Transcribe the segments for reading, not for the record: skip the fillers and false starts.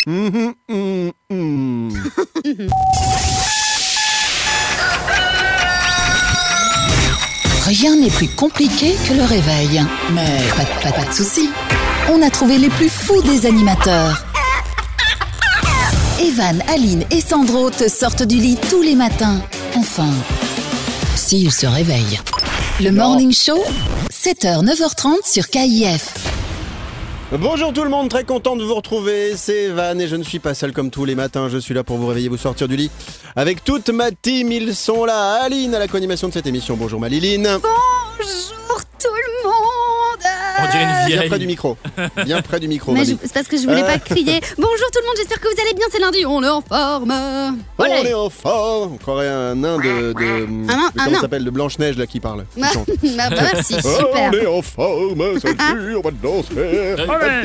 Rien n'est plus compliqué que le réveil. Mais pas de soucis. On a trouvé les plus fous des animateurs. Evan, Aline et Sandro te sortent du lit tous les matins. Enfin, s'ils se réveillent. Le Morning Show, 7h, 9h30 sur KIF. Bonjour tout le monde, très content de vous retrouver, c'est Evan et je ne suis pas seul comme tous les matins, je suis là pour vous réveiller, vous sortir du lit avec toute ma team, ils sont là, Aline à la co-animation de cette émission, bonjour ma Liline. Bonjour tout le monde. On dirait une vieille. Bien près du micro, Mais c'est parce que je voulais pas crier. Bonjour tout le monde, j'espère que vous allez bien, c'est lundi, on est en forme. On est en forme, on croirait un nain comment ça s'appelle, de Blanche-Neige là qui parle. Qui chante. Merci, super. On est en forme, c'est sûr, on va danser.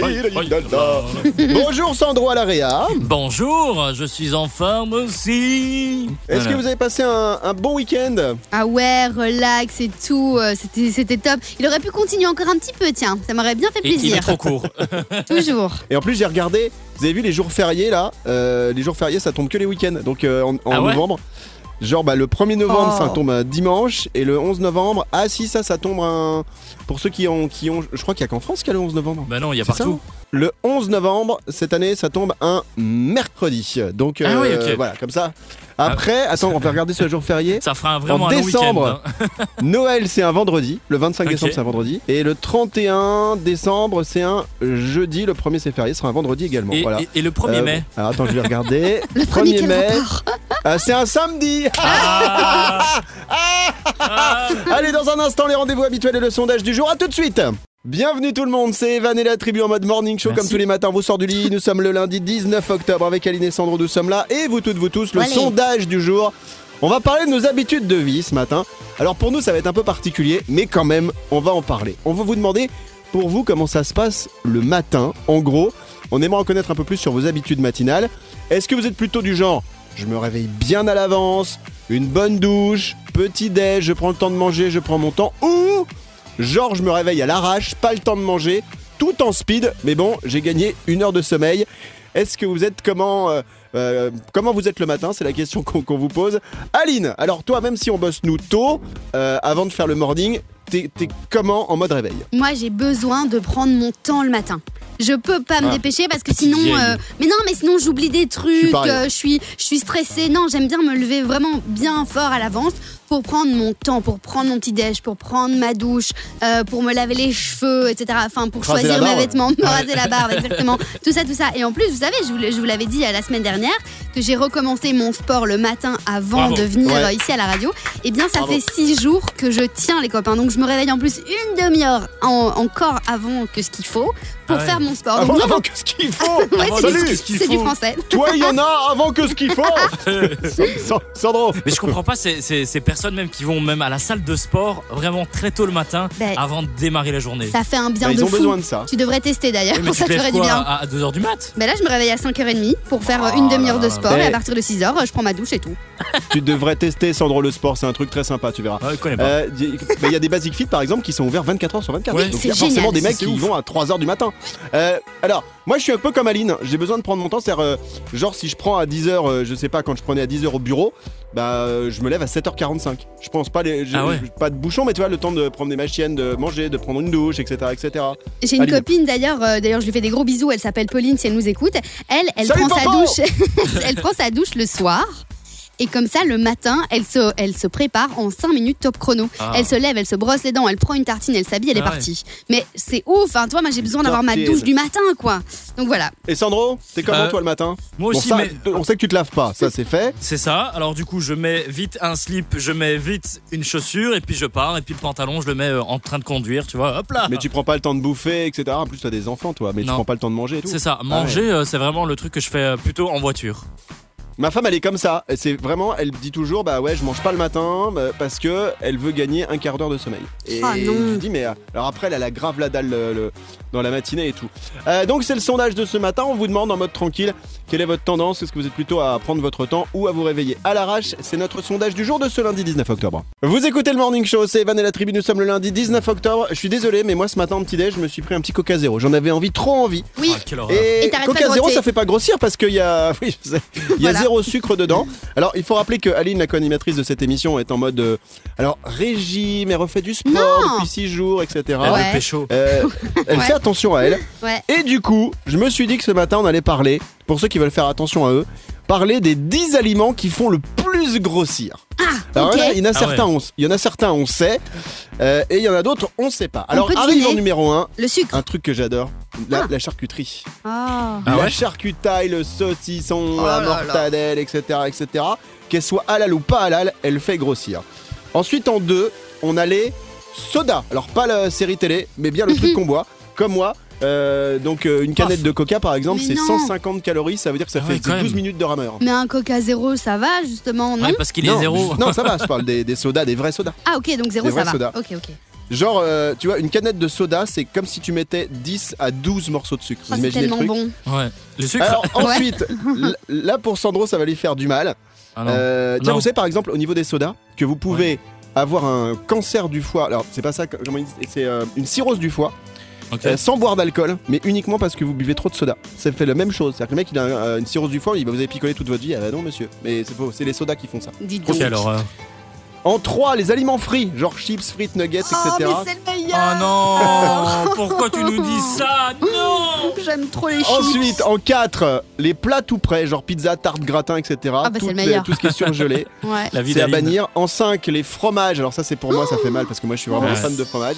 Bonjour Sandro à la réa. Bonjour, je suis en forme aussi. Est-ce que vous avez passé un bon week-end? Ah ouais, relax et tout, c'était top. Il aurait pu continuer encore un petit peu, tiens, ça m'aurait bien fait plaisir. Il est trop court. Toujours. Et en plus j'ai regardé, vous avez vu les jours fériés là, les jours fériés ça tombe que les week-ends, donc en novembre. Genre le 1er novembre ça tombe un dimanche et le 11 novembre, ça tombe pour ceux qui ont, je crois qu'il y a qu'en France qu'il y a le 11 novembre. Bah non, il y a partout. Le 11 novembre, cette année, ça tombe un mercredi. Donc okay. voilà, comme ça. Après, attends, on va regarder ce jour férié. Ça fera vraiment en un décembre, long week-end. Noël, c'est un vendredi. Le 25 décembre, c'est un vendredi. Et le 31 décembre, c'est un jeudi. Le 1er, c'est férié, ce sera un vendredi également. Et, voilà. et le 1er mai Alors attends, je vais regarder. Le 1er mai. C'est un samedi. Allez, dans un instant, les rendez-vous habituels et le sondage du jour. À tout de suite. Bienvenue tout le monde, c'est Evan et la tribu en mode morning show. Merci. Comme tous les matins, on vous sort du lit. Nous sommes le lundi 19 octobre avec Aline et Sandro, nous sommes là. Et vous toutes, vous tous, le sondage du jour. On va parler de nos habitudes de vie ce matin. Alors pour nous, ça va être un peu particulier, mais quand même, on va en parler. On va vous demander, pour vous, comment ça se passe le matin. En gros, on aimerait en connaître un peu plus sur vos habitudes matinales. Est-ce que vous êtes plutôt du genre, je me réveille bien à l'avance, une bonne douche, petit déj, je prends le temps de manger, je prends mon temps, ou genre je me réveille à l'arrache, pas le temps de manger, tout en speed, mais bon, j'ai gagné 1 heure de sommeil. Est-ce que vous êtes comment vous êtes le matin? C'est la question qu'on vous pose. Aline, alors toi, même si on bosse nous tôt, avant de faire le morning, t'es comment en mode réveil? Moi, j'ai besoin de prendre mon temps le matin. Je peux pas me dépêcher parce que sinon mais sinon j'oublie des trucs, je suis stressée. Non, j'aime bien me lever vraiment bien fort à l'avance pour prendre mon temps, pour prendre mon petit déj, pour prendre ma douche, pour me laver les cheveux, etc. Enfin, pour choisir mes vêtements, me raser la barbe, exactement. Tout ça. Et en plus, vous savez, je vous l'avais dit la semaine dernière que j'ai recommencé mon sport le matin avant de venir ici à la radio. Et bien, ça fait 6 jours que je tiens, les copains. Donc, je me réveille en plus 1 demi-heure encore avant que ce qu'il faut pour faire mon sport. Avant que ce qu'il faut. C'est du français. Toi, il y en a avant que ce qu'il faut. Sandro. Mais je comprends pas ces personnes même qui vont même à la salle de sport vraiment très tôt le matin avant de démarrer la journée. Ça fait un bien de fou. Ils ont besoin de ça. Tu devrais tester d'ailleurs. Mais ça te ferait du bien. À 2h du mat. Là, je me réveille à 5h30 pour faire 1 demi-heure de sport et à partir de 6h, je prends ma douche et tout. Tu devrais tester, Sandro, le sport. C'est un truc très sympa, tu verras. Je connais pas. Il y a des Basic Fit par exemple qui sont ouverts 24h/24. Oui, donc il y a forcément des mecs qui y vont à 3h du matin. Alors, moi je suis un peu comme Aline, j'ai besoin de prendre mon temps, c'est-à-dire genre si je prends à 10h, je sais pas, quand je prenais à 10h au bureau, je me lève à 7h45. Je pense pas pas de bouchon, mais tu vois, le temps de prendre des machines, de manger, de prendre une douche, etc. J'ai une copine d'ailleurs, je lui fais des gros bisous, elle s'appelle Pauline si elle nous écoute. Elle Salut, prend sa douche, elle prend sa douche le soir. Et comme ça, le matin, elle se prépare en 5 minutes top chrono. Elle se lève, elle se brosse les dents, elle prend une tartine, elle s'habille, elle est partie. Mais c'est ouf, hein, toi, moi j'ai besoin d'avoir ma douche du matin, quoi. Donc voilà. Et Sandro, t'es comment toi le matin? Moi aussi, ça, on sait que tu te laves pas, ça c'est fait. C'est ça, alors du coup je mets vite un slip, je mets vite une chaussure et puis je pars. Et puis le pantalon, je le mets en train de conduire, tu vois, hop là. Mais tu prends pas le temps de bouffer, etc. En plus t'as des enfants toi, mais tu prends pas le temps de manger et tout. C'est ça, manger c'est vraiment le truc que je fais plutôt en voiture. Ma femme, elle est comme ça. C'est vraiment, elle dit toujours, bah ouais, je mange pas le matin parce que elle veut gagner un quart d'heure de sommeil. Et je lui dis, mais alors après, elle a grave la dalle dans la matinée et tout. Donc c'est le sondage de ce matin. On vous demande en mode tranquille, quelle est votre tendance? Est-ce que vous êtes plutôt à prendre votre temps ou à vous réveiller à l'arrache? C'est notre sondage du jour de ce lundi 19 octobre. Vous écoutez le Morning Show, c'est Evan et la tribu. Nous sommes le lundi 19 octobre. Je suis désolé, mais moi ce matin en petit déj, je me suis pris un petit Coca Zéro. J'en avais trop envie. Oui. Et Coca Zéro, ça fait pas grossir parce qu'il y a, oui, je sais, il y a zéro sucre dedans. Alors il faut rappeler que Aline, la co-animatrice de cette émission, est en mode régime, elle refait du sport depuis 6 jours, etc. Elle fait attention à elle. Ouais. Et du coup, je me suis dit que ce matin, on allait parler, pour ceux qui veulent faire attention à eux, parler des 10 aliments qui font le plus grossir. Alors okay. il y en a certains, on sait, et il y en a d'autres, on sait pas. Alors arrive en numéro 1, le sucre. un truc que j'adore, la charcuterie. La charcutaille, le saucisson, la mortadelle, etc., etc. Qu'elle soit halal ou pas halal, elle fait grossir. Ensuite, en 2, on a les sodas. Alors pas la série télé, mais bien le truc qu'on boit, comme moi. Donc une canette de coca par exemple, c'est 150 calories, ça veut dire que ça fait 12 minutes de rameur. Mais un Coca Zéro, ça va justement, non? Ouais, parce qu'il est zéro. Non, ça va, je parle des sodas, des vrais sodas. Ah ok, donc zéro, ça va. Sodas. Ok. Genre, tu vois, une canette de soda, c'est comme si tu mettais 10 à 12 morceaux de sucre. Vous imaginez c'est tellement le truc bon. Ouais. Le sucre. Alors ensuite, là pour Sandro, ça va lui faire du mal. Tiens, vous savez par exemple au niveau des sodas que vous pouvez avoir un cancer du foie. Alors c'est pas ça, comment ils disent, c'est une cirrhose du foie. Sans boire d'alcool, mais uniquement parce que vous buvez trop de soda. Ça fait la même chose. C'est-à-dire que le mec, il a une cirrhose du foie, il va vous avez picolé toute votre vie. Non, monsieur. Mais c'est faux, c'est les sodas qui font ça. Quelle horreur. En 3, les aliments frits, genre chips, frites, nuggets, etc. Mais c'est le meilleur. Oh non. Pourquoi tu nous dis ça? Non. J'aime trop les chips. Ensuite, en 4, les plats tout prêts, genre pizza, tarte, gratin, etc. C'est le meilleur. Tout ce qui est surgelé. C'est à bannir. En 5, les fromages. Alors ça, c'est pour moi, ça fait mal parce que moi, je suis vraiment fan de fromage.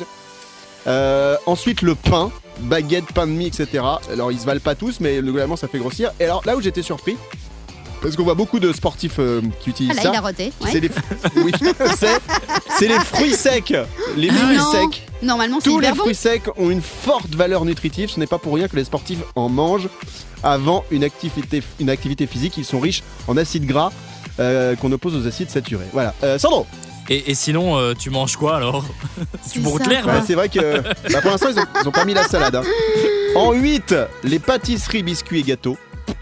Ensuite le pain, baguette, pain de mie, etc. Alors ils se valent pas tous, mais globalement ça fait grossir. Et alors là où j'étais surpris, parce qu'on voit beaucoup de sportifs qui utilisent ça. Il a roté. C'est les c'est les fruits secs. Les fruits secs. Normalement c'est tous les hyper fruits secs ont une forte valeur nutritive. Ce n'est pas pour rien que les sportifs en mangent avant une activité physique. Ils sont riches en acides gras qu'on oppose aux acides saturés. Voilà. Sandro. Et sinon, tu manges quoi alors? Tu bourres l'herbe? C'est vrai que pour l'instant, ils ont pas mis la salade. En 8, les pâtisseries, biscuits et gâteaux.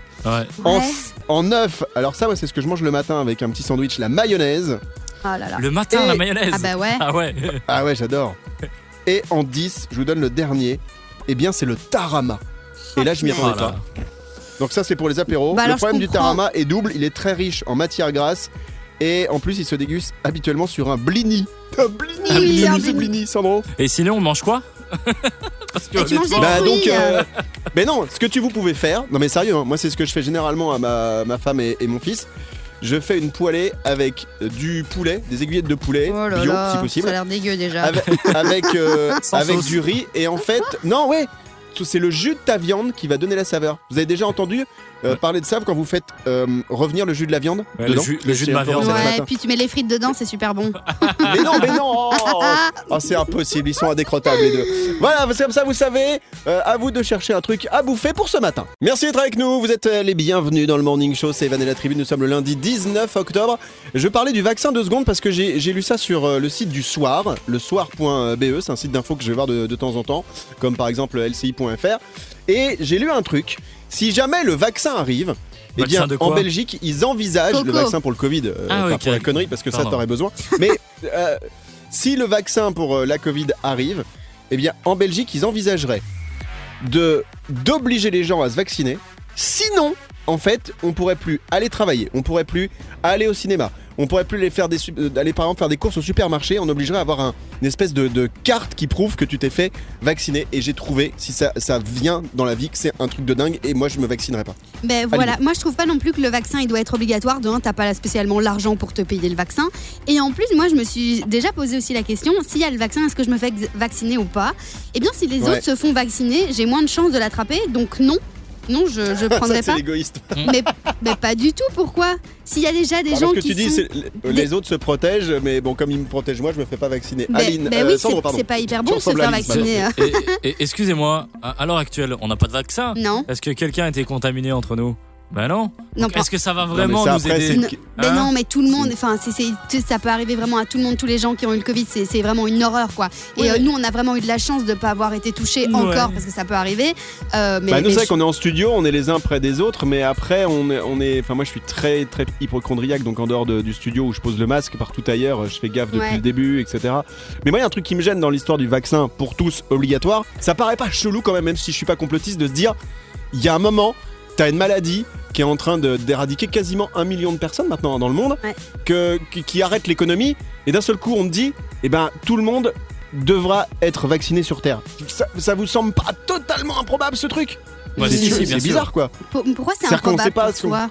En 9, alors ça, c'est ce que je mange le matin avec un petit sandwich, la mayonnaise. Oh là là. Le matin, la mayonnaise? Ah bah ouais. Ah ouais, j'adore. Et en 10, je vous donne le dernier. Eh bien, c'est le tarama. Et là, je m'y attendais pas. Donc ça, c'est pour les apéros. Le problème du tarama est double. Il est très riche en matières grasses. Et en plus, il se déguste habituellement sur un blini. Un blini, Sandro. Et sinon, on mange quoi? Parce que tu manges des fruits. Mais non, ce que vous pouvez faire. Non mais sérieux, moi c'est ce que je fais généralement à ma femme et mon fils. Je fais une poêlée avec du poulet, des aiguillettes de poulet bio si possible. Ça a l'air dégueu déjà. Avec du riz et en fait, c'est le jus de ta viande qui va donner la saveur. Vous avez déjà entendu parler de ça quand vous faites revenir le jus de la viande dedans? Le jus de ma viande. Ouais, et puis tu mets les frites dedans, c'est super bon. Mais non c'est impossible, ils sont indécrottables les deux. Voilà, c'est comme ça, vous savez, à vous de chercher un truc à bouffer pour ce matin. Merci d'être avec nous, vous êtes les bienvenus dans le Morning Show, c'est Evan et la tribu, nous sommes le lundi 19 octobre. Je parlais du vaccin 2 secondes parce que j'ai lu ça sur le site du Soir, le soir.be, c'est un site d'info que je vais voir de temps en temps, comme par exemple lci.fr, et j'ai lu un truc. Si jamais le vaccin arrive, eh bien, en Belgique, ils envisagent le vaccin pour le Covid, pour la connerie, parce que ça, t'aurais besoin. Mais si le vaccin pour la Covid arrive, eh bien, en Belgique, ils envisageraient d'obliger les gens à se vacciner. Sinon, en fait, on pourrait plus aller travailler, on pourrait plus aller au cinéma, on pourrait plus aller par exemple faire des courses au supermarché, on obligerait à avoir une espèce de carte qui prouve que tu t'es fait vacciner. Et j'ai trouvé, si ça vient dans la vie, que c'est un truc de dingue et moi je me vaccinerai pas. Ben voilà, moi je trouve pas non plus que le vaccin il doit être obligatoire. De un, t'as pas spécialement l'argent pour te payer le vaccin. Et en plus, moi je me suis déjà posé aussi la question, s'il y a le vaccin, est-ce que je me fais vacciner ou pas? Eh bien si les autres se font vacciner, j'ai moins de chances de l'attraper, donc non. Non, je prendrais ça, pas. C'est égoïste. Mais pas du tout, pourquoi? S'il y a déjà des gens qui. Parce que tu dis, sont... les autres se protègent, mais bon, comme ils me protègent moi, je me fais pas vacciner. Aline, oui, Sandro, pardon. C'est pas hyper bon de se faire vacciner. Et excusez-moi, à l'heure actuelle, on n'a pas de vaccin? Non. Est-ce que quelqu'un a été contaminé entre nous? Bah non. Non, Est-ce que ça va vraiment ça, nous après, aider Mais non, mais tout le monde, enfin, ça peut arriver vraiment à tout le monde, tous les gens qui ont eu le Covid, c'est vraiment une horreur, quoi. Et nous, on a vraiment eu de la chance de ne pas avoir été touchés encore, parce que ça peut arriver. Nous, c'est vrai qu'on est en studio, on est les uns près des autres, mais après, enfin, moi, je suis très, très hypochondriaque, donc en dehors du studio où je pose le masque, partout ailleurs, je fais gaffe depuis le début, etc. Mais moi, il y a un truc qui me gêne dans l'histoire du vaccin pour tous obligatoire. Ça paraît pas chelou quand même si je suis pas complotiste, de se dire, il y a un moment, t'as une maladie qui est en train d'éradiquer quasiment 1 million de personnes maintenant dans le monde, qui arrête l'économie, et d'un seul coup on te dit, tout le monde devra être vacciné sur Terre. Ça vous semble pas totalement improbable ce truc? C'est bizarre quoi. Pourquoi c'est improbable pour toi?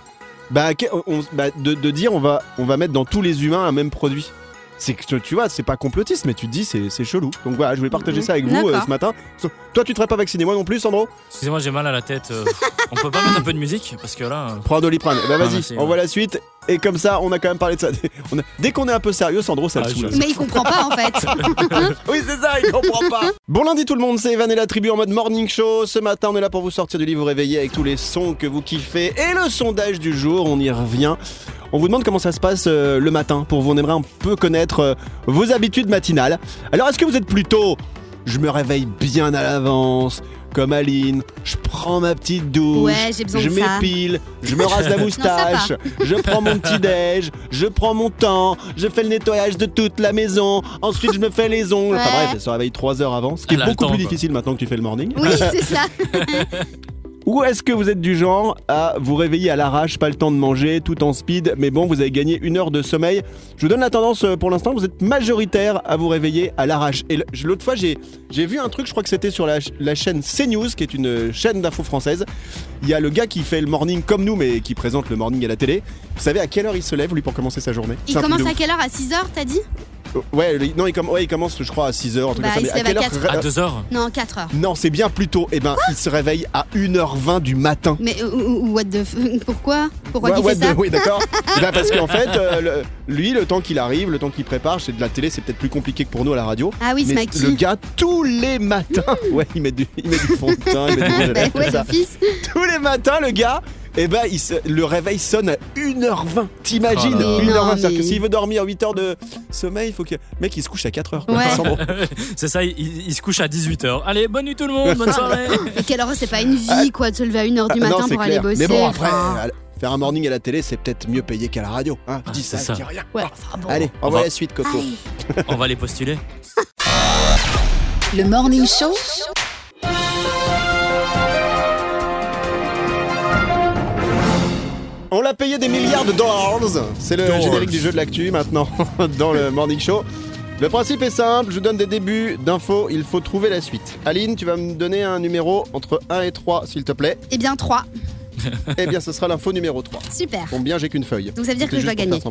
De dire on va mettre dans tous les humains un même produit. C'est que tu vois, c'est pas complotiste, mais tu te dis c'est chelou. Donc voilà, je voulais partager ça avec vous ce matin. Toi, tu te ferais pas vacciner, moi non plus, Sandro? Excusez-moi, j'ai mal à la tête. On peut pas mettre un peu de musique? Parce que là. Prends un Doliprane. Vas-y, on voit la suite. Et comme ça, on a quand même parlé de ça. Dès qu'on est un peu sérieux, Sandro, ça le saoule. Mais il comprend pas en fait. Oui, c'est ça, il comprend pas. Bon lundi tout le monde, c'est Evan et la tribu en mode morning show. Ce matin, on est là pour vous sortir du lit, vous réveiller avec tous les sons que vous kiffez. Et le sondage du jour, on y revient. On vous demande comment ça se passe le matin. Pour vous, on aimerait un peu connaître vos habitudes matinales. Alors, est-ce que vous êtes plutôt je me réveille bien à l'avance, comme Aline, je prends ma petite douche, je m'épile, je me rase la moustache, je prends mon petit déj, je prends mon temps, je fais le nettoyage de toute la maison, ensuite je me fais les ongles. Enfin bref, elle se réveille 3 heures avant, ce qui est beaucoup plus difficile maintenant que tu fais le morning. Oui, c'est ça. Ou est-ce que vous êtes du genre à vous réveiller à l'arrache, pas le temps de manger, tout en speed, mais bon, vous avez gagné 1 heure de sommeil? Je vous donne la tendance pour l'instant, vous êtes majoritaire à vous réveiller à l'arrache. Et l'autre fois, j'ai vu un truc, je crois que c'était sur la chaîne CNews, qui est une chaîne d'info française. Il y a le gars qui fait le morning comme nous, mais qui présente le morning à la télé. Vous savez à quelle heure il se lève, lui, pour commencer sa journée? Il commence à quelle heure? À 6h, t'as dit? Il commence, je crois, à 6h. En tout cas, il se lève à 2h? Non, 4h. Non, c'est bien plus tôt. Il se réveille à 1h20 du matin. Mais pourquoi il fait ça? Oui, d'accord. Parce qu'en fait, lui, le temps qu'il arrive, le temps qu'il prépare, c'est de la télé, c'est peut-être plus compliqué que pour nous à la radio. Ah oui, mais le gars, tous les matins, il met du fond de teint, il met du d'office. Tous les matins, le gars, le réveil sonne à 1h20. T'imagines? 1h20, c'est-à-dire que s'il veut dormir 8 heures de sommeil, il faut que le mec il se couche à 4h. C'est ça, il se couche à 18h. Allez, bonne nuit tout le monde, bonne soirée. Mais quelle heure, c'est pas une vie quoi de se lever à 1h du matin pour aller bosser. Mais bon, après, faire un morning à la télé, c'est peut-être mieux payé qu'à la radio. Hein, je dis ça, je dis rien. Ouais, bon. Allez, on va la suite, Coco. On va les postuler. Le morning show. On l'a payé des milliards de dollars. C'est le générique du jeu de l'actu maintenant dans le morning show. Le principe est simple, je vous donne des débuts d'infos, il faut trouver la suite. Aline, tu vas me donner un numéro entre 1 et 3 s'il te plaît. Eh bien 3. Eh bien ce sera l'info numéro 3. Super. Bon bien j'ai qu'une feuille. Donc ça veut dire que je dois gagner.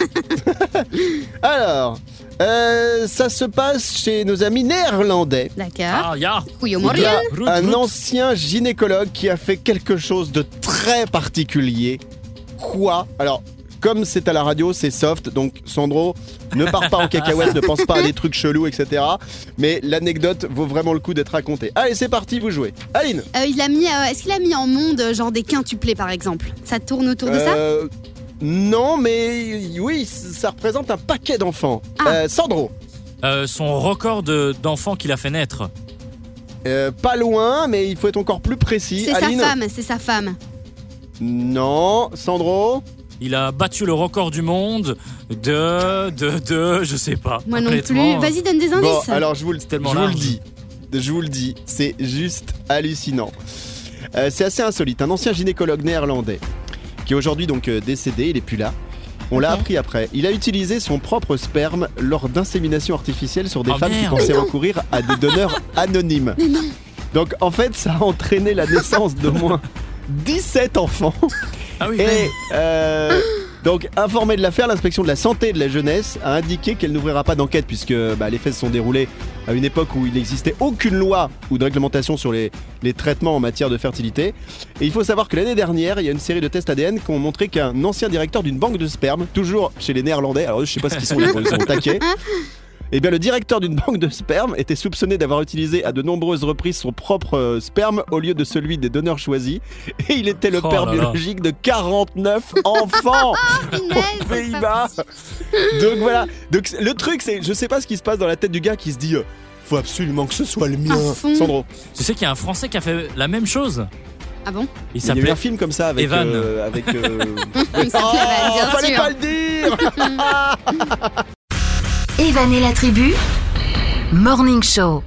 Alors, ça se passe chez nos amis néerlandais. D'accord. Il y a un ancien gynécologue qui a fait quelque chose de très particulier. Quoi? Alors, comme c'est à la radio, c'est soft, donc Sandro, ne pars pas en cacahuète, ne pense pas à des trucs chelous, etc. Mais l'anecdote vaut vraiment le coup d'être racontée. Allez, c'est parti, vous jouez. Aline. Est-ce qu'il a mis en monde genre des quintuplés par exemple? Ça tourne autour de ça? Non, mais oui, ça représente un paquet d'enfants. Sandro. Son record d'enfants qu'il a fait naître. Pas loin, mais il faut être encore plus précis. C'est sa femme. Non, Sandro. Il a battu le record du monde de je sais pas. Moi non plus. Vas-y, donne des indices. Bon, alors je vous le dis, c'est juste hallucinant. C'est assez insolite. Un ancien gynécologue néerlandais qui est aujourd'hui donc décédé, il est plus là. On l'a appris après. Il a utilisé son propre sperme lors d'insémination artificielle sur des femmes qui pensaient recourir à des donneurs anonymes. Donc en fait, ça a entraîné la naissance d'au moins 17 enfants. Ah oui. Et donc, informée de l'affaire, l'inspection de la santé et de la jeunesse a indiqué qu'elle n'ouvrira pas d'enquête puisque les faits se sont déroulés à une époque où il n'existait aucune loi ou de réglementation sur les traitements en matière de fertilité. Et il faut savoir que l'année dernière, il y a une série de tests ADN qui ont montré qu'un ancien directeur d'une banque de sperme, toujours chez les Néerlandais, alors je sais pas ce qu'ils sont, ils sont au taquet, Eh bien, le directeur d'une banque de sperme était soupçonné d'avoir utilisé à de nombreuses reprises son propre sperme au lieu de celui des donneurs choisis. Et il était le père biologique de 49 enfants aux Pays-Bas. Donc voilà. Donc le truc, c'est, je sais pas ce qui se passe dans la tête du gars qui se dit faut absolument que ce soit le mien. Sandro. Tu sais qu'il y a un Français qui a fait la même chose. Ah bon? Il y a eu un film comme ça avec Evan. Il s'appelait Evan, bien fallait sûr. pas le dire. Evan et la tribu, Morning Show.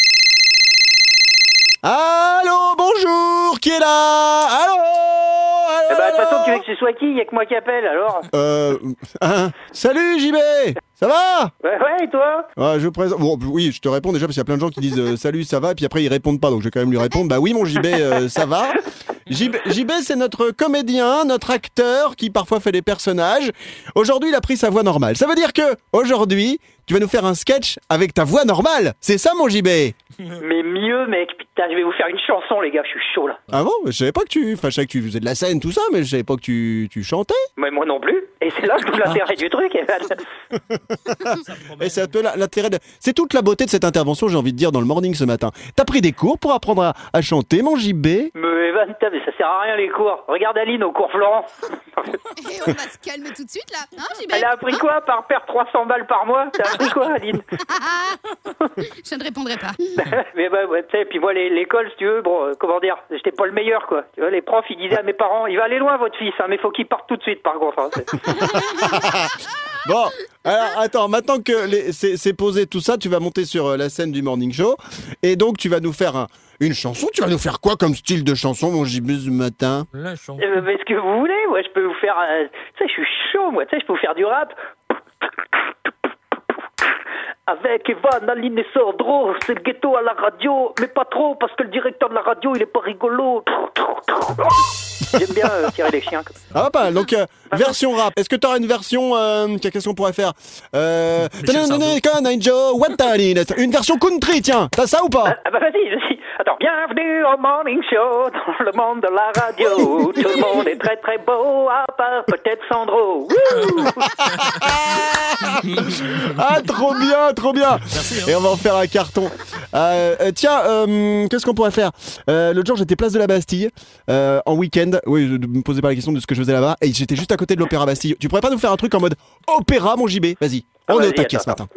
Allô, bonjour, qui est là? Allô? Eh bah, de toute façon, tu veux que ce soit qui? Y'a que moi qui appelle, alors. Salut JB, ça va? Ouais, et toi? Je présente. Bon, oui, je te réponds déjà parce qu'il y a plein de gens qui disent salut, ça va, et puis après ils répondent pas, donc je vais quand même lui répondre. Bah oui, mon JB, ça va. JB, c'est notre comédien, notre acteur qui parfois fait des personnages. Aujourd'hui, il a pris sa voix normale. Ça veut dire que aujourd'hui, tu vas nous faire un sketch avec ta voix normale. C'est ça, mon JB? Mais mieux, mec. Putain, je vais vous faire une chanson, les gars. Je suis chaud, là. Ah bon? Je savais pas que tu... Enfin, je savais que tu faisais de la scène, tout ça, mais je savais pas que tu chantais. Mais moi non plus. Et c'est là tout l'intérêt du truc, Evan. Et c'est l'intérêt de... C'est toute la beauté de cette intervention, j'ai envie de dire, dans le morning ce matin. T'as pris des cours pour apprendre à chanter, mon JB? Mais Evan, putain, mais ça sert à rien, les cours. Regarde Aline au cours Florent. Et on va se calmer tout de suite là. Hein, JB? Elle a appris quoi par perdre 300 balles par mois? T'as appris quoi, Aline? Je ne répondrai pas. Mais bah, ouais, tu sais, puis moi, l'école, si tu veux, bon, comment dire, j'étais pas le meilleur, quoi. Tu vois, les profs, ils disaient à mes parents, il va aller loin, votre fils, hein, mais faut qu'il parte tout de suite, par contre. Hein, Bon, alors attends, maintenant que c'est posé tout ça, tu vas monter sur la scène du morning show, et donc tu vas nous faire une chanson. Tu vas nous faire quoi comme style de chanson, mon JB, ce matin? La chanson. mais ce que vous voulez, moi, je peux vous faire, tu sais, je suis chaud, moi, tu sais, je peux vous faire du rap. Avec Evan, Aline et Sandro, c'est le ghetto à la radio, mais pas trop, parce que le directeur de la radio, il est pas rigolo. J'aime bien tirer les chiens. Ah, pas mal. Donc, version rap. Est-ce que t'auras une version, qu'est-ce qu'on pourrait faire? Une version country, tiens. T'as ça ou pas? Ah bah vas-y. Attends, bienvenue au Morning Show, dans le monde de la radio. Tout le monde est très très beau, à part peut-être Sandro. Ah, trop bien, trop bien. Merci, hein. Et on va en faire un carton. Tiens, qu'est-ce qu'on pourrait faire? L'autre jour, j'étais place de la Bastille, en week-end. Oui, je me posais pas la question de ce que je faisais là-bas. Et j'étais juste à côté de l'Opéra Bastille. Tu pourrais pas nous faire un truc en mode opéra, mon JB? Vas-y, on est au taquet ce matin.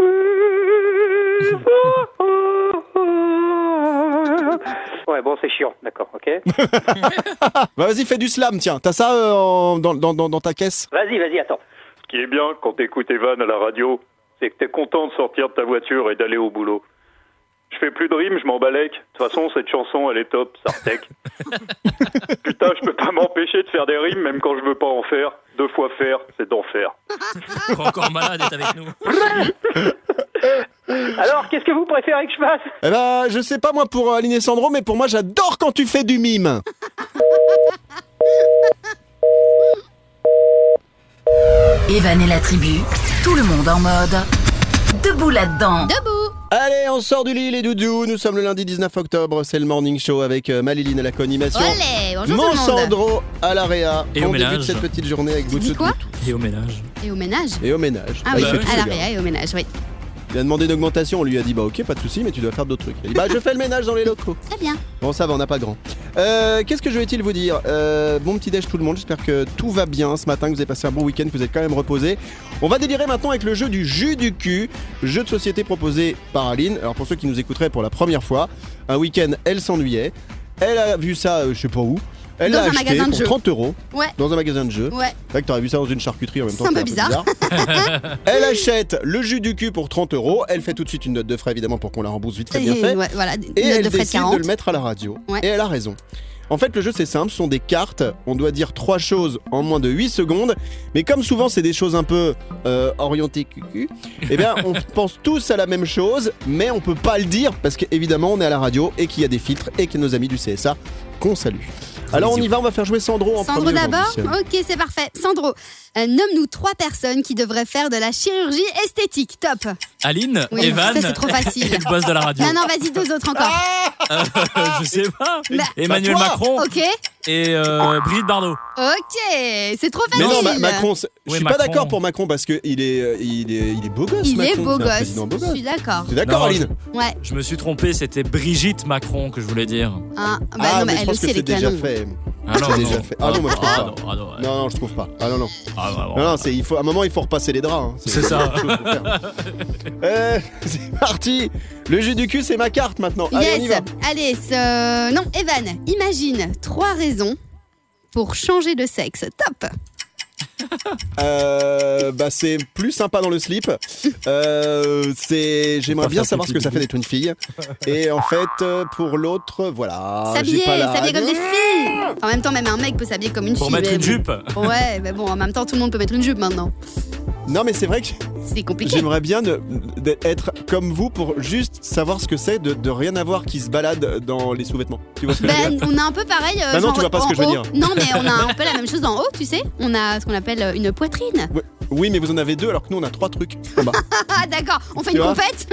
Ouais, bon, c'est chiant, d'accord, ok. Bah vas-y, fais du slam, tiens. T'as ça dans ta caisse? Vas-y, attends. Ce qui est bien quand t'écoutes Evan à la radio, c'est que t'es content de sortir de ta voiture et d'aller au boulot. Je fais plus de rimes, je m'en balèque. De toute façon, cette chanson, elle est top, Sartec. Putain, je peux pas m'empêcher de faire des rimes, même quand je veux pas en faire. 2 fois faire, c'est d'enfer. Encore malade est avec nous. Alors, qu'est-ce que vous préférez que je fasse? Eh ben, je sais pas moi pour Aline et Sandro, mais pour moi, j'adore quand tu fais du mime. Evan et la tribu, tout le monde en mode debout là-dedans. Debout. Allez, on sort du lit les doudous. Nous sommes le lundi 19 octobre, c'est le morning show avec Maliline à la co-animation. Olé, bonjour tout Mon le monde. Sandro à la réa. Et au On débute ménage. cette petite journée avec vous dis toutes. quoi? Et au ménage. Et au ménage. Et au ménage. Ah il oui, fait tout, à le la gars. réa et au ménage, oui. Il a demandé une augmentation, on lui a dit bah ok, pas de souci, mais tu dois faire d'autres trucs. Il a dit bah je fais le ménage dans les locaux. Très bien. Bon, ça va, on n'a pas grand. Qu'est-ce que je vais-il vous dire? Bon petit déj tout le monde, j'espère que tout va bien ce matin, que vous avez passé un bon week-end, que vous êtes quand même reposés. On va délirer maintenant avec le jeu du jus du cul, jeu de société proposé par Aline. Alors pour ceux qui nous écouteraient pour la première fois, un week-end, elle s'ennuyait. Elle a vu ça, je sais pas où. Elle Dans l'a un acheté magasin de pour jeux. 30 €. Ouais. Dans un magasin de jeux. Ouais. C'est vrai que t'aurais vu ça dans une charcuterie en même temps. C'est un peu c'était bizarre. Elle achète le jus du cul pour 30 €. Elle fait tout de suite une note de frais évidemment pour qu'on la rembourse vite, très bien fait. Ouais, voilà, Et note elle de frais de décide 40. de le mettre à la radio. Ouais. Et elle a raison. En fait, le jeu, c'est simple. Ce sont des cartes. On doit dire 3 choses en moins de 8 secondes. Mais comme souvent, c'est des choses un peu orientées cucu, eh bien, on pense tous à la même chose, mais on peut pas le dire parce qu'évidemment, on est à la radio et qu'il y a des filtres et qu'il y a nos amis du CSA qu'on salue. Alors, on y va. On va faire jouer Sandro en Sandro premier. d'abord. aujourd'hui. Ok, c'est parfait. Sandro, nomme-nous 3 personnes qui devraient faire de la chirurgie esthétique. Top. Aline, Oui, Evan ça c'est trop et facile. le boss de la radio. Non, vas-y, 2 autres encore. Je sais pas. Bah, Emmanuel toi. Macron. Ok. et Brigitte Bardot. Ok, c'est trop facile. Mais non, Macron, je suis pas Macron. d'accord pour Macron parce que il est beau gosse. Il Macron, est beau c'est un gosse. président beau Je gosse. suis d'accord. T'es d'accord, Non, Aline? Ouais. Je me suis trompé, c'était Brigitte Macron que je voulais dire. Ah, bah Ah, non, mais mais je elle pense aussi, que elle c'est est déjà canon. fait. Ah non, C'est déjà fait. Ah non, moi je trouve pas. Ah non, ouais. Non, je trouve pas. Ah non. Ah, vraiment. Non, à un moment, il faut repasser les draps. Hein. C'est ça. C'est parti. Le jeu du cul, c'est ma carte maintenant. Allez, on y va. Allez, non, Evan, imagine 3 raisons pour changer de sexe. Top. C'est plus sympa dans le slip. J'aimerais bien savoir ce que ça fait d'être une fille. Et en fait, pour l'autre, voilà. S'habiller j'ai pas la- comme des filles. En même temps, même un mec peut s'habiller comme une Pour fille. mettre mais une bon. jupe. Ouais, mais bon, en même temps, tout le monde peut mettre une jupe maintenant. Non, mais c'est vrai que C'est compliqué. j'aimerais bien être comme vous pour juste savoir ce que c'est de rien avoir qui se balade dans les sous-vêtements. Tu vois ce que je veux dire? On a un peu pareil. Bah non, genre tu vois pas ce en que je veux haut. dire. Non, mais on a un peu la même chose en haut, tu sais. On a ce qu'on appelle une poitrine. Oui, mais vous en avez 2 alors que nous on a 3 trucs en bas. Ah, d'accord. On fait Tu une vois compète.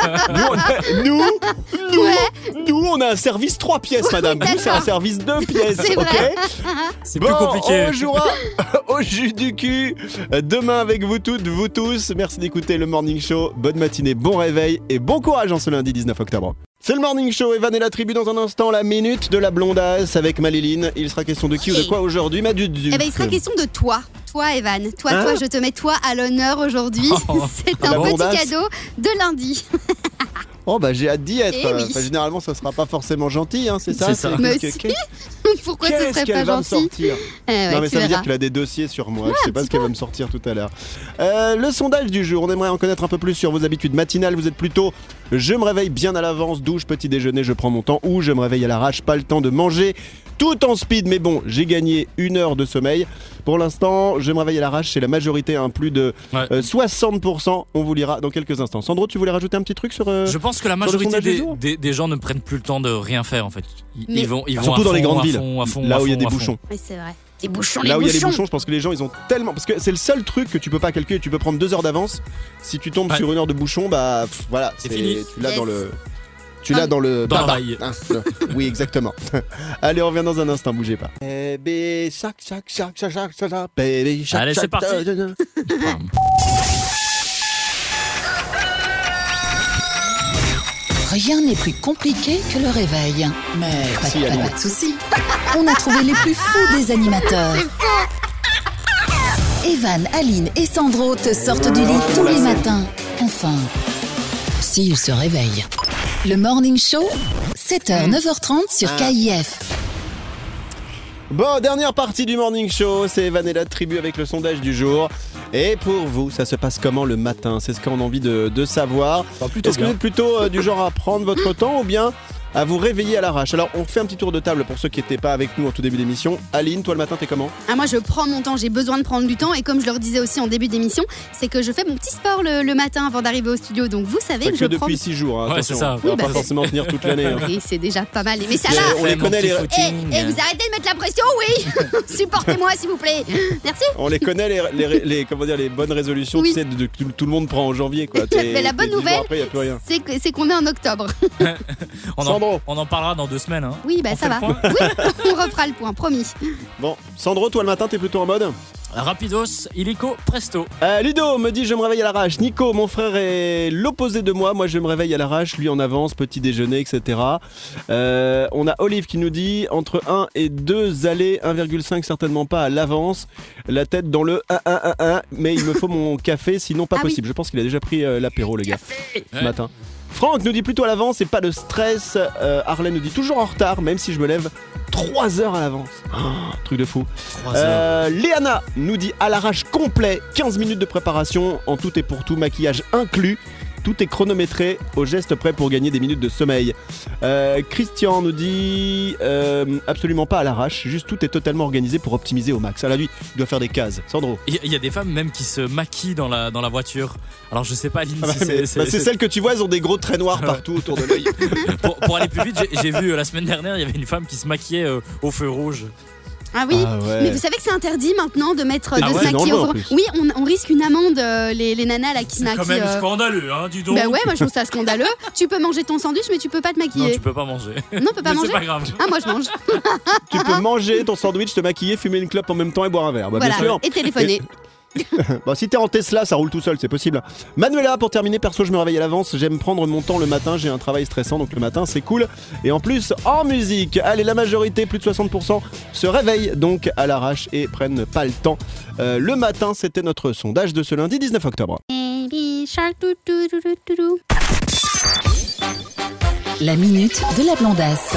Nous, on a un service 3 pièces, madame. Nous, c'est un service 2 pièces. C'est Ok. vrai. C'est Bon, plus compliqué. on jouera au jus du cul demain avec vous toutes, vous tous. Merci d'écouter le Morning Show. Bonne matinée, bon réveil et bon courage en ce lundi 19 octobre. C'est le Morning Show, Evan et la tribu dans un instant, la minute de la blondasse avec Maléline. Il sera question de qui ou de quoi aujourd'hui, Madudu? Eh ben, il sera question de toi. Toi, Evan. Toi, Hein je te mets toi à l'honneur aujourd'hui. C'est La un petit blondasse. cadeau de lundi. Oh bah j'ai hâte d'y être. Eh oui. Enfin, généralement ça sera pas forcément gentil, hein, c'est ça? C'est ça. Mais Qu'est-ce si. Pourquoi ce qu'est-ce serait qu'elle pas va me gentil? sortir? Ouais, Non mais tu ça veut dire verras. qu'elle a des dossiers sur moi, je sais pas un ce qu'elle va me sortir tout à l'heure. Le sondage du jour, on aimerait en connaître un peu plus sur vos habitudes matinales. Vous êtes plutôt je me réveille bien à l'avance, douche, petit déjeuner, je prends mon temps, ou je me réveille à l'arrache, pas le temps de manger, tout en speed, mais bon, j'ai gagné 1 heure de sommeil. Pour l'instant, je me réveille à l'arrache, c'est la majorité, hein, plus de 60%. On vous lira dans quelques instants. Sandro, tu voulais rajouter un petit truc sur... Je pense que la le majorité sondage du jour des gens ne prennent plus le temps de rien faire en fait. Mais- Ils vont Surtout à dans les fond, grandes à villes, fond, à fond, là à où il y a fond, des à fond. bouchons. Oui, c'est vrai. Les bouchons, Là où il y a des bouchons, je pense que les gens ils ont tellement. Parce que c'est le seul truc que tu peux pas calculer, tu peux prendre 2 heures d'avance. Si tu tombes Ouais. sur 1 heure de bouchon, bah voilà, C'est fini. Tu l'as Yes. dans le. Tu l'as dans le. Dans la baba. baille. Hein, oui, exactement. Allez, on revient dans un instant, bougez pas. Baby, chac, baby, chac, Allez, c'est chac, parti. Rien n'est plus compliqué que le réveil. Mais Si, pas Aline. de soucis. On a trouvé les plus fous des animateurs. Evan, Aline et Sandro te sortent du lit tous les matins. Enfin, s'ils se réveillent. Le Morning Show, 7h, 9h30 sur KIF. Bon, dernière partie du Morning Show, c'est Evan et la tribu avec le sondage du jour. Et pour vous, ça se passe comment le matin? C'est ce qu'on a envie de savoir. plutôt Est-ce que vous êtes plutôt du genre à prendre votre temps ou bien à vous réveiller à l'arrache? Alors, on fait un petit tour de table pour ceux qui n'étaient pas avec nous en tout début d'émission. Aline, toi le matin, t'es comment? Ah, moi, je prends mon temps, j'ai besoin de prendre du temps. Et comme je leur disais aussi en début d'émission, c'est que je fais mon petit sport le matin avant d'arriver au studio. Donc vous savez Pas que que je prends. depuis 6 jours. Hein, Ouais, attention. c'est ça. On va Oui, pas bah, forcément tenir toute l'année. Hein. Oui, c'est déjà pas mal. Mais ça Mais va. on les connaît, les... Et vous arrêtez de mettre la pression, oui. Supportez-moi, s'il vous plaît. Merci. On les connaît, comment dire, les bonnes résolutions, Oui. tu sais, que tout le monde prend en janvier. Quoi. Mais la bonne 10 jours nouvelle, après, y a plus rien. c'est qu'on est en octobre. Sandro. On en parlera dans 2 semaines. Hein. Oui, bah On ça fait va. le point Oui, on refera le point, promis. Bon, Sandro, toi le matin, t'es plutôt en mode Rapidos, illico, presto. Ludo me dit je me réveille à l'arrache. Nico, mon frère est l'opposé de moi. Moi je me réveille à l'arrache, lui en avance, petit déjeuner, etc. On a Olive qui nous dit entre 1 et 2 allées, 1,5 certainement pas à l'avance. La tête dans le 1, mais il me faut mon café, sinon pas Ah oui. possible. Je pense qu'il a déjà pris l'apéro, le gars, ce matin. Franck nous dit plutôt à l'avance et pas de stress. Arlène nous dit toujours en retard, même si je me lève 3 heures à l'avance. Truc de fou. 3 heures. Léana nous dit à l'arrache complet, 15 minutes de préparation, en tout et pour tout, maquillage inclus. Tout est chronométré, au geste prêt pour gagner des minutes de sommeil. Christian nous dit absolument pas à l'arrache, juste tout est totalement organisé pour optimiser au max. Alors lui, il doit faire des cases. Sandro. Il y a des femmes même qui se maquillent dans la voiture. Alors je sais pas, Aline, Ah bah, si mais- c'est celles que tu vois, elles ont des gros traits noirs partout autour de l'œil. pour aller plus vite, j'ai vu la semaine dernière, il y avait une femme qui se maquillait au feu rouge. Ah oui, ouais. mais vous savez que c'est interdit maintenant de mettre de se c'est maquiller dangereux, au en plus. Oui, on risque une amende, les nanas là qui se C'est maquillent. quand même scandaleux, hein, dis donc. Bah ouais, moi je trouve ça scandaleux. Tu peux manger ton sandwich, mais tu peux pas te Non, maquiller. tu peux pas manger. Non, peut pas Mais manger. c'est pas grave. Ah, moi je mange. Tu peux manger ton sandwich, te maquiller, fumer une clope en même temps et boire un verre. Bah, Voilà, bien sûr. et téléphoner. Bon, si t'es en Tesla, ça roule tout seul, c'est possible. Manuela, pour terminer, perso, je me réveille à l'avance. J'aime prendre mon temps le matin. J'ai un travail stressant, donc le matin, c'est cool. Et en plus, en musique, allez, la majorité, plus de 60%, se réveillent donc à l'arrache et prennent pas le temps. Le matin, c'était notre sondage de ce lundi 19 octobre. Baby shark, dou, dou, dou, dou, dou, dou. La minute de la blondasse.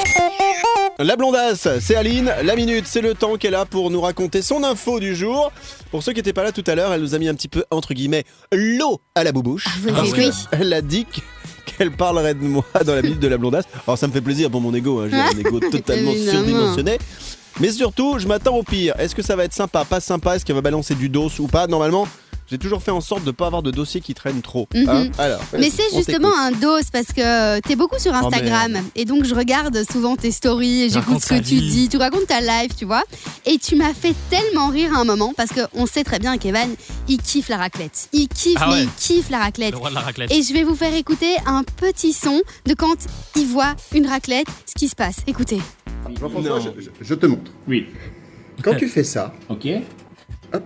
La blondasse, c'est Aline. La minute, c'est le temps qu'elle a pour nous raconter son info du jour. Pour ceux qui n'étaient pas là tout à l'heure, elle nous a mis un petit peu, entre guillemets, l'eau à la boubouche. Parce oui. qu'elle a dit qu'elle parlerait de moi dans la minute de la blondasse. Alors ça me fait plaisir pour mon ego, hein. J'ai un ego totalement Évidemment. surdimensionné. Mais surtout, je m'attends au pire. Est-ce que ça va être sympa, pas sympa? Est-ce qu'elle va balancer du dos ou pas? Normalement, j'ai toujours fait en sorte de ne pas avoir de dossier qui traîne trop. Hein. Alors, Mais c'est on justement t'écoute. un dos parce que t'es beaucoup sur Instagram et donc je regarde souvent tes stories et j'écoute Raconte ce que ta tu vie. dis, tu racontes ta life, tu vois. Et tu m'as fait tellement rire à un moment parce qu'on sait très bien qu'Evan, il kiffe la raclette. Il kiffe, Ah mais ouais. il kiffe la raclette. Le roi de la raclette. Et je vais vous faire écouter un petit son de quand il voit une raclette, ce qui se passe. Écoutez. Jean-François, Non. je te montre. Oui. Quand tu fais ça, Ok. Hop.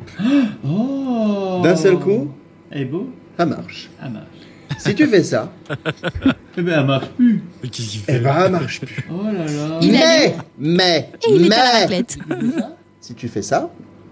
Oh. d'un seul coup, Elle est beau. ça marche. Elle marche. Si tu fais ça, Eh ben, elle marche plus. Mais qu'est-ce qu'il eh fait ben, ça marche plus. Oh là là. Il allume mais, et il est à la raclette. si tu fais ça,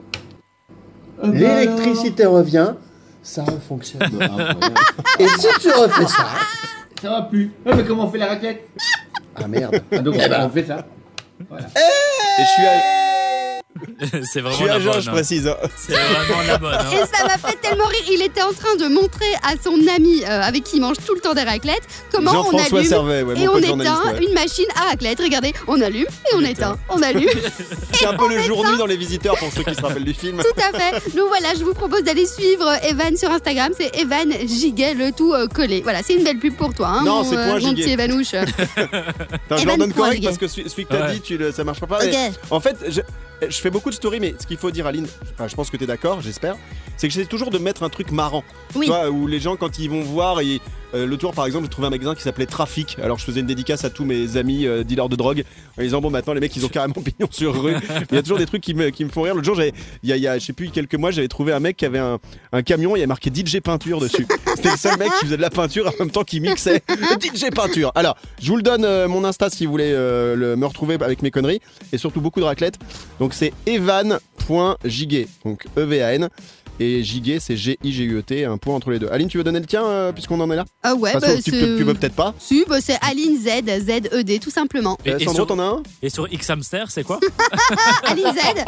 Eh ben l'électricité revient, ça refonctionne. Et si tu refais ça, alors, ça va plus. Ouais, mais comment on fait la raclette? ah merde. Ah, donc, Eh ben. on fait ça. Voilà. Et je suis à, C'est je vraiment suis la à jeun, bonne. je hein. précise. hein. C'est vraiment la bonne. hein. Et ça m'a fait tellement rire. Il était en train de montrer à son ami avec qui il mange tout le temps des raclettes comment on Jean-François allume Servet, ouais, et mon on pote éteint journaliste. ouais. une machine à raclette. Regardez, on allume et on éteint. On allume. C'est un peu le jour-nuit dans Les Visiteurs pour ceux qui se rappellent du film. Tout à fait. Donc voilà, je vous propose d'aller suivre Evan sur Instagram. C'est Evan Giguet, le tout collé. Voilà, c'est une belle pub pour toi. Hein, Non, mon, c'est point mon Giguet. petit Evanouche. Attends, je Evan leur donne correct Poirier. parce que celui que t'as Ouais. dit, ça marche pas. Ok. Mais en fait, je fais beaucoup de stories, mais ce qu'il faut dire, Aline, enfin, je pense que t'es d'accord, j'espère, c'est que j'essaie toujours de mettre un truc marrant. Oui. Tu vois, où les gens, quand ils vont voir, le tour par exemple, j'ai trouvé un magasin qui s'appelait Trafic. Alors je faisais une dédicace à tous mes amis dealers de drogue en disant bon, maintenant les mecs ils ont carrément pignon sur rue. Il y a toujours des trucs qui me font rire. L'autre jour, il y a je sais plus quelques mois, j'avais trouvé un mec qui avait un camion, il y a marqué DJ Peinture dessus. C'était le seul mec qui faisait de la peinture en même temps qu'il mixait. DJ Peinture. Alors, je vous le donne mon Insta si vous voulez me retrouver avec mes conneries et surtout beaucoup de raclette. Donc c'est evan.giguet, donc E-V-A-N. Et Giguet, c'est G-I-G-U-E-T, un point entre les deux. Aline, tu veux donner le tien puisqu'on en est là? Ah ouais, De toute façon, tu veux peut-être pas. Si, bah, c'est Aline Z, Z-E-D, tout simplement. Et Sandro, sur- t'en as un? Et sur X-Hamster, c'est quoi? Aline Z.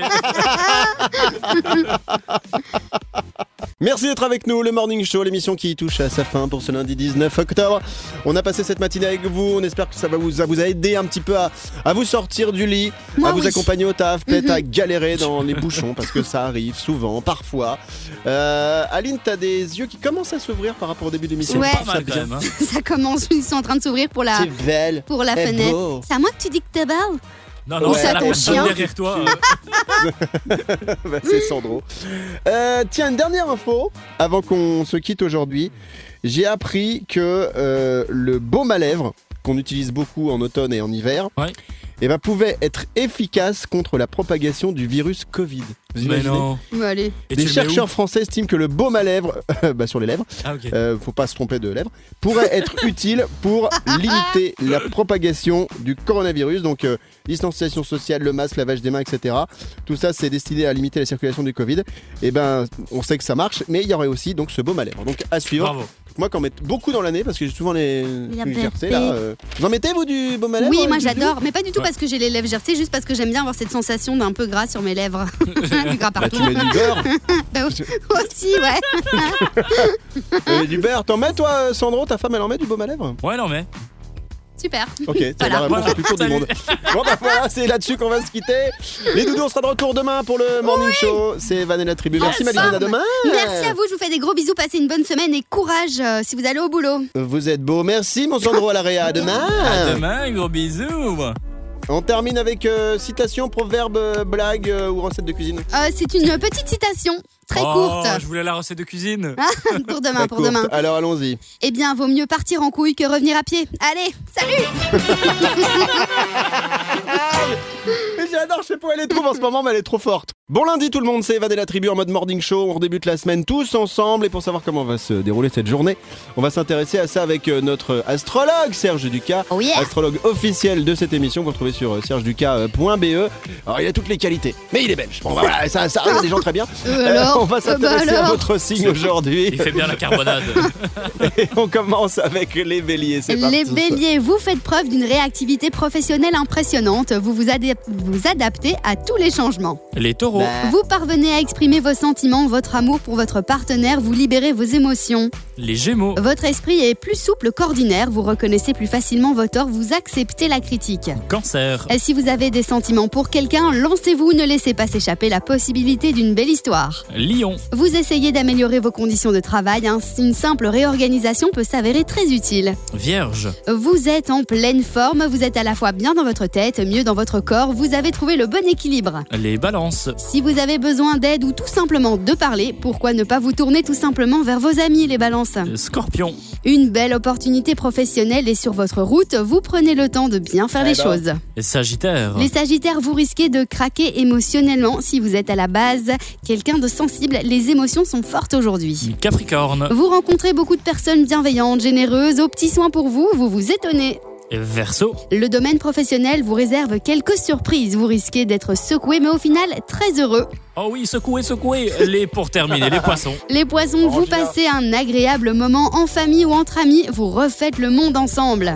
Merci d'être avec nous, le Morning Show, l'émission qui touche à sa fin pour ce lundi 19 octobre. On a passé cette matinée avec vous, on espère que ça vous a aidé un petit peu à vous sortir du lit, Moi, à vous oui. accompagner au taf, peut-être à galérer dans les bouchons, parce que ça arrive souvent, parfois. Aline, t'as des yeux qui commencent à s'ouvrir par rapport au début de l'émission. Ouais. Pas mal quand même. hein. Ça commence, ils sont en train de s'ouvrir pour la, C'est belle. pour la Eh fenêtre. beau. C'est à moi que tu dis que t'es belle? Non, non, Ouais. c'est la Ton personne chien. derrière toi. Bah, c'est Sandro. Tiens, une dernière info avant qu'on se quitte aujourd'hui. J'ai appris que le baume à lèvres qu'on utilise beaucoup en automne et en hiver, Ouais. eh ben, pouvait être efficace contre la propagation du virus Covid. Vous Mais imaginez? non. Ouais, allez. Et Des tu le mets où chercheurs français estiment que le baume à lèvres, bah, sur les lèvres, Ah, ok. faut pas se tromper de lèvres, pourrait être utile pour limiter la propagation du coronavirus. Donc distanciation sociale, le masque, lavage des mains, etc. Tout ça, c'est destiné à limiter la circulation du Covid. Et ben, on sait que ça marche, mais il y aurait aussi donc ce baume à lèvres. Donc à suivre. Bravo. Moi, qu'en mets beaucoup dans l'année parce que j'ai souvent les lèvres gercés là. Vous en mettez vous du baume à lèvres? Oui, moi du j'adore, mais pas du tout Ouais. parce que j'ai les lèvres gercées, juste parce que j'aime bien avoir cette sensation d'un peu gras sur mes lèvres. Du gras Bah, partout. tu mets du beurre. Bah, aussi, ouais. Du beurre. T'en mets toi, Sandro? Ta femme, elle en met du baume à lèvres? Ouais, non, mais. Super. Ok, c'est Voilà. la réponse la plus courte du monde. Bon bah voilà, c'est là-dessus qu'on va se quitter. Les doudous, on sera de retour demain pour le Morning Show. C'est Van et la tribu. Merci Maline, à demain. Merci à vous, je vous fais des gros bisous, passez une bonne semaine et courage si vous allez au boulot. Vous êtes beau. Merci mon Sandro à la réa. À demain. À demain, gros bisous. On termine avec citation, proverbe, blague ou recette de cuisine. C'est une petite citation, très courte. Je voulais la recette de cuisine. Pour demain, pour demain. Alors allons-y. Eh bien, vaut mieux partir en couille que revenir à pied. Allez, salut. J'adore, je sais pas où elle les trouve en ce moment, mais elle est trop forte. Bon lundi tout le monde, c'est Evan et la tribu en mode morning show. On débute la semaine tous ensemble et pour savoir comment va se dérouler cette journée, on va s'intéresser à ça avec notre astrologue Serge Ducas, Oh yeah. astrologue officiel de cette émission. Vous le retrouvez sur sergeducas.be. Alors il a toutes les qualités, mais il est belge. Bon voilà, ça arrive à des gens très bien. On va s'intéresser à votre signe aujourd'hui. Il fait bien la carbonade. Et on commence avec les béliers, c'est parti. Les béliers, vous faites preuve d'une réactivité professionnelle impressionnante. Vous adaptez à tous les changements. Les taureaux. Vous parvenez à exprimer vos sentiments, votre amour pour votre partenaire, vous libérez vos émotions. Les gémeaux. Votre esprit est plus souple qu'ordinaire, vous reconnaissez plus facilement vos torts, vous acceptez la critique. Cancer. Et si vous avez des sentiments pour quelqu'un, lancez-vous, ne laissez pas s'échapper la possibilité d'une belle histoire. Lion. Vous essayez d'améliorer vos conditions de travail, une simple réorganisation peut s'avérer très utile. Vierge. Vous êtes en pleine forme, vous êtes à la fois bien dans votre tête, mieux dans votre corps, vous avez trouvé le bon équilibre. Les balances. Si vous avez besoin d'aide ou tout simplement de parler, pourquoi ne pas vous tourner tout simplement vers vos amis les balances ? Scorpion. Une belle opportunité professionnelle est sur votre route, vous prenez le temps de bien faire les choses. Sagittaire. Les sagittaires, vous risquez de craquer émotionnellement si vous êtes à la base quelqu'un de sensible, les émotions sont fortes aujourd'hui. Capricorne. Vous rencontrez beaucoup de personnes bienveillantes, généreuses, aux petits soins pour vous, vous vous étonnez. Verseau. Le domaine professionnel vous réserve quelques surprises. Vous risquez d'être secoué, mais au final, très heureux. Oh oui, secouez. Pour terminer, les poissons. Les poissons, vous passez un agréable moment en famille ou entre amis. Vous refaites le monde ensemble.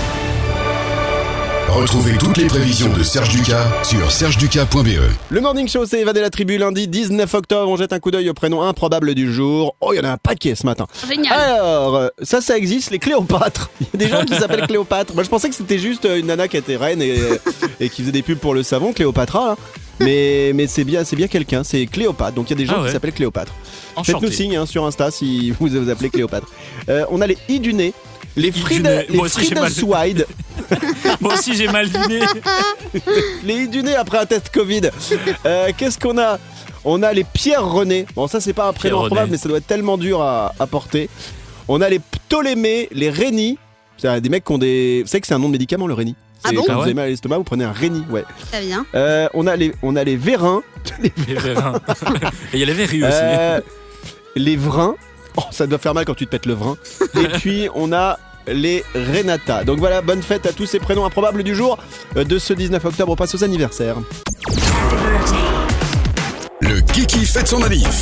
Retrouvez toutes les prévisions de Serge Ducas sur sergeducas.be. Le Morning Show, c'est Evan et la tribu, lundi 19 octobre. On jette un coup d'œil au prénom improbable du jour. Oh, il y en a un paquet ce matin. Génial. Alors, ça existe, les Cléopâtres. Il y a des gens qui s'appellent Cléopâtre. Moi, je pensais que c'était juste une nana qui était reine et qui faisait des pubs pour le savon, Cléopâtra. Hein. Mais c'est bien quelqu'un, c'est Cléopâtre. Donc il y a des gens qui s'appellent Cléopâtre. Enchanté. Faites-nous signe sur Insta si vous vous appelez Cléopâtre. On a les I du nez. Les Friedelswide. Moi aussi j'ai mal dîné. Les I du nez après un test Covid. Qu'est-ce qu'on a ? On a les Pierre René. Bon, ça c'est pas un prénom improbable, mais ça doit être tellement dur à porter. On a les Ptolémée, les Réni. C'est des mecs qui ont des. Vous savez que c'est un nom de médicament, le Réni. Ah bon ? Quand vous avez mal à l'estomac, vous prenez un Réni, ouais. Très bien. On a les Vérins. Les vérins. Et il y a les verrues aussi. Les Vrins. Oh, ça doit faire mal quand tu te pètes le vrin. Et puis on a les Renata. Donc voilà, bonne fête à tous ces prénoms improbables du jour. De ce 19 octobre, on passe aux anniversaires. Le Kiki fête son anniv.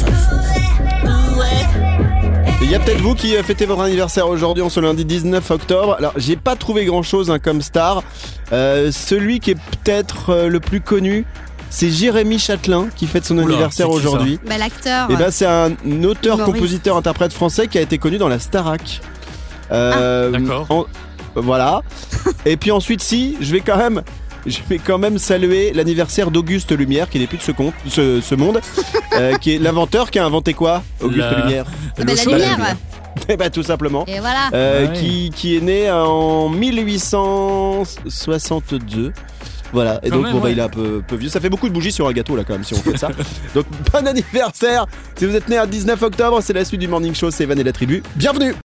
Il y a peut-être vous qui fêtez votre anniversaire aujourd'hui, en ce lundi 19 octobre. Alors, j'ai pas trouvé grand-chose comme star. Celui qui est peut-être le plus connu, c'est Jérémy Châtelain qui fête son anniversaire aujourd'hui. Bah, l'acteur. Et c'est un auteur, compositeur, interprète français qui a été connu dans la Starac. D'accord. Voilà. Et puis ensuite, je vais quand même saluer l'anniversaire d'Auguste Lumière, qui n'est plus de ce monde, qui est l'inventeur qui a inventé quoi, Auguste Lumière? La lumière. Et tout simplement. Et voilà. Qui est né en 1862. Voilà, et quand donc même, il est un peu vieux. Ça fait beaucoup de bougies sur un gâteau là quand même si on fait ça. Donc bon anniversaire. Si vous êtes né un 19 octobre, c'est la suite du Morning Show, c'est Evan et la tribu. Bienvenue.